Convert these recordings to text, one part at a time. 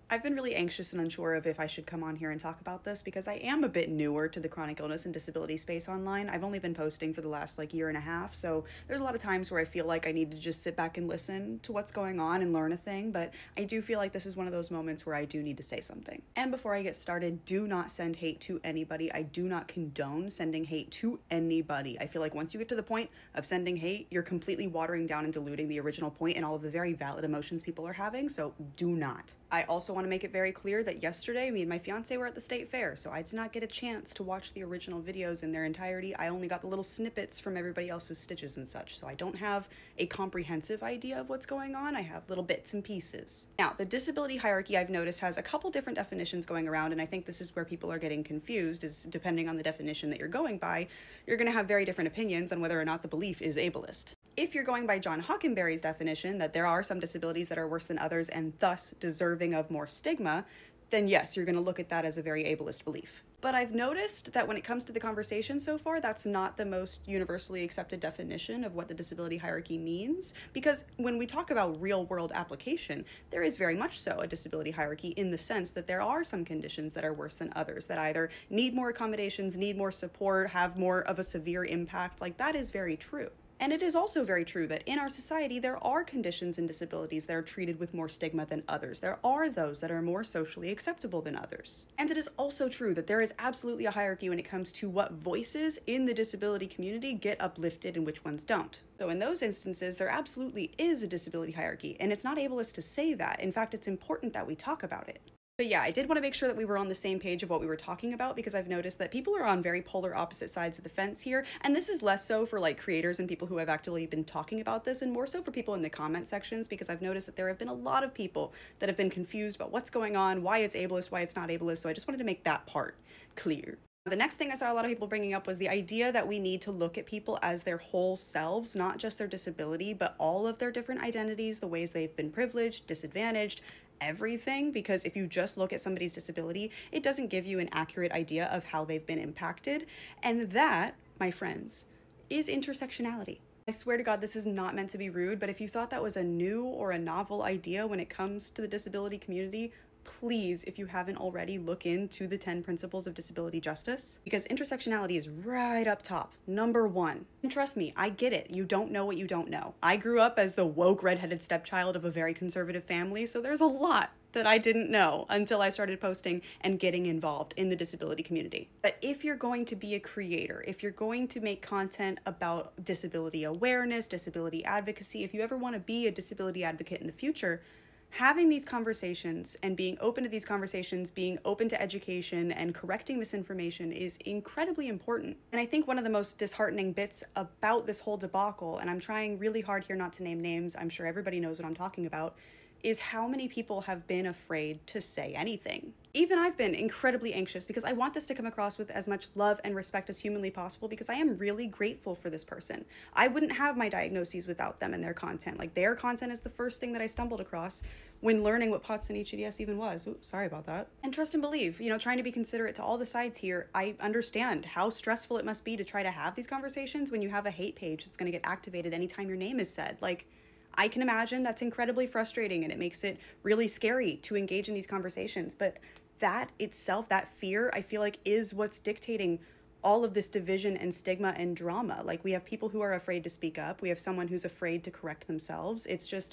I've been really anxious and unsure of if I should come on here and talk about this because I am a bit newer to the chronic illness and disability space online. I've only been posting for the last year and a half, so there's a lot of times where I feel like I need to just sit back and listen to what's going on and learn a thing, but I do feel like this is one of those moments where I do need to say something. And before I get started, do not send hate to anybody. I do not condone sending hate to anybody. I feel like once you get to the point of sending hate, you're completely watering down and diluting the original point and all of the very valid emotions people are having, so do not. I also want to make it very clear that yesterday, me and my fiance were at the state fair, so I did not get a chance to watch the original videos in their entirety. I only got the little snippets from everybody else's stitches and such, so I don't have a comprehensive idea of what's going on. I have little bits and pieces. Now, the disability hierarchy I've noticed has a couple different definitions going around, and I think this is where people are getting confused, is depending on the definition that you're going by, you're going to have very different opinions on whether or not the belief is ableist. If you're going by John Hockenberry's definition that there are some disabilities that are worse than others and thus deserving of more stigma, then yes, you're going to look at that as a very ableist belief. But I've noticed that when it comes to the conversation so far, that's not the most universally accepted definition of what the disability hierarchy means, because when we talk about real-world application, there is very much so a disability hierarchy in the sense that there are some conditions that are worse than others, that either need more accommodations, need more support, have more of a severe impact. Like, that is very true. And it is also very true that in our society, there are conditions and disabilities that are treated with more stigma than others. There are those that are more socially acceptable than others. And it is also true that there is absolutely a hierarchy when it comes to what voices in the disability community get uplifted and which ones don't. So in those instances, there absolutely is a disability hierarchy, and it's not ableist to say that. In fact, it's important that we talk about it. But yeah, I did want to make sure that we were on the same page of what we were talking about, because I've noticed that people are on very polar opposite sides of the fence here. And this is less so for creators and people who have actively been talking about this, and more so for people in the comment sections, because I've noticed that there have been a lot of people that have been confused about what's going on, why it's ableist, why it's not ableist. So I just wanted to make that part clear. The next thing I saw a lot of people bringing up was the idea that we need to look at people as their whole selves, not just their disability, but all of their different identities, the ways they've been privileged, disadvantaged, everything. Because if you just look at somebody's disability, it doesn't give you an accurate idea of how they've been impacted. And that, my friends, is intersectionality. I swear to God, this is not meant to be rude, but if you thought that was a new or a novel idea when it comes to the disability community, please, if you haven't already, look into the 10 principles of disability justice, because intersectionality is right up top, number one. And trust me, I get it. You don't know what you don't know. I grew up as the woke redheaded stepchild of a very conservative family, so there's a lot that I didn't know until I started posting and getting involved in the disability community. But if you're going to be a creator, if you're going to make content about disability awareness, disability advocacy, if you ever want to be a disability advocate in the future, having these conversations and being open to these conversations, being open to education and correcting misinformation is incredibly important. And I think one of the most disheartening bits about this whole debacle, and I'm trying really hard here not to name names, I'm sure everybody knows what I'm talking about, is how many people have been afraid to say anything. Even I've been incredibly anxious because I want this to come across with as much love and respect as humanly possible, because I am really grateful for this person. I wouldn't have my diagnoses without them and their content. Their content is the first thing that I stumbled across when learning what POTS and HEDS even was. Oops, sorry about that. And trust and believe, trying to be considerate to all the sides here, I understand how stressful it must be to try to have these conversations when you have a hate page that's going to get activated anytime your name is said. I can imagine that's incredibly frustrating, and it makes it really scary to engage in these conversations. But that itself, that fear, I feel like is what's dictating all of this division and stigma and drama. We have people who are afraid to speak up. We have someone who's afraid to correct themselves. It's just...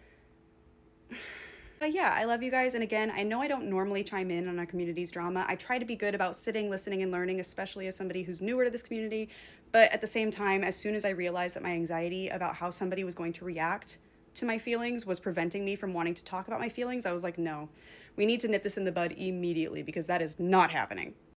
But yeah, I love you guys. And again, I know I don't normally chime in on our community's drama. I try to be good about sitting, listening, and learning, especially as somebody who's newer to this community. But at the same time, as soon as I realized that my anxiety about how somebody was going to react to my feelings was preventing me from wanting to talk about my feelings, I was like, no, we need to nip this in the bud immediately, because that is not happening.